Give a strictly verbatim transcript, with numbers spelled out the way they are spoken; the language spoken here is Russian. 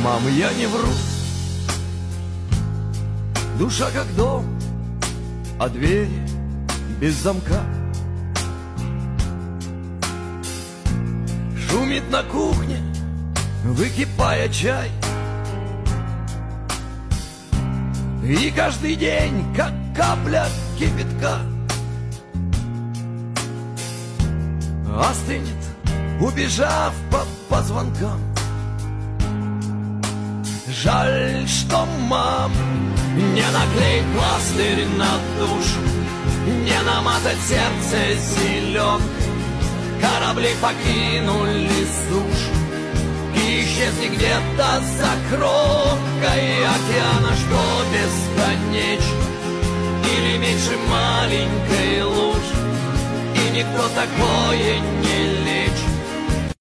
мам, я не вру. Душа как дом, а двери без замка. Шумит на кухне, выкипая чай. И каждый день, как капля кипятка, остынет, убежав по позвонкам. Жаль, что мам не наклеить пластырь на душу, не намазать сердце зеленкой. Корабли покинули сушу, и исчезни где-то за кромкой океана, что бесконечно, или меньше маленькой лужи, и никто такое не любит.